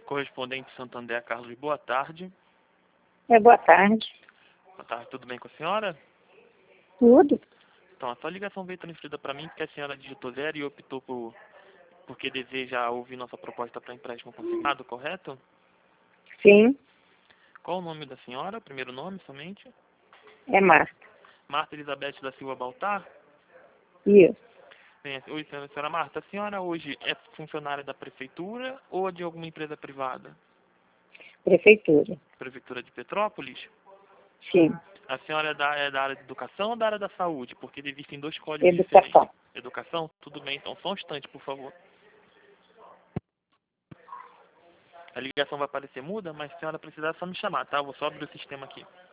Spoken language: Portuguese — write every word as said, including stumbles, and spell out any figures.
Correspondente Santander, Carlos, boa tarde. É, boa tarde. Boa tarde, tudo bem com a senhora? Tudo? Então, a sua ligação veio transferida para mim porque a senhora digitou zero e optou por porque deseja ouvir nossa proposta para empréstimo consignado, correto? Sim, Qual o nome da senhora? Primeiro nome somente? é Marta. Marta Elizabeth da Silva Baltar? Isso. Bem, oi, senhora, senhora Marta. A senhora hoje é funcionária da prefeitura ou de alguma empresa privada? Prefeitura. Prefeitura de Petrópolis? Sim. A senhora é da, é da área de educação ou da área da saúde? Porque existem dois códigos diferentes. Educação. Educação? Tudo bem, então. Só um instante, por favor. A ligação vai aparecer muda, mas se a senhora precisar, é só me chamar, tá? Eu vou só abrir o sistema aqui.